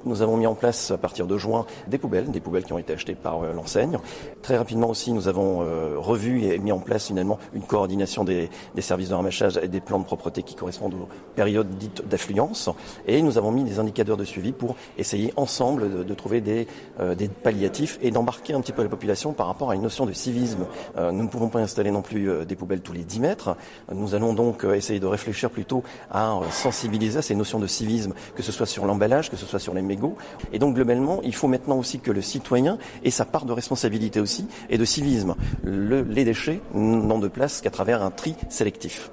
Nous avons mis en place à partir de juin des poubelles qui ont été achetées par l'enseigne. Très rapidement aussi, nous avons revu et mis en place finalement une coordination des services de ramassage et des plans de propreté qui correspondent aux périodes dites d'affluence. Et nous avons mis des indicateurs de suivi pour essayer ensemble de trouver des palliatifs et d'embarquer un petit peu la population par rapport à une notion de civisme. Nous ne pouvons pas installer non plus des poubelles tous les 10 mètres. Nous allons donc essayer de réfléchir plutôt à sensibiliser à ces notions de civisme, que ce soit sur l'emballage, que ce soit sur les mégots. Et donc globalement, il faut maintenant aussi que le citoyen ait sa part de responsabilité aussi et de civisme. Les déchets n'ont de place qu'à travers un tri sélectif.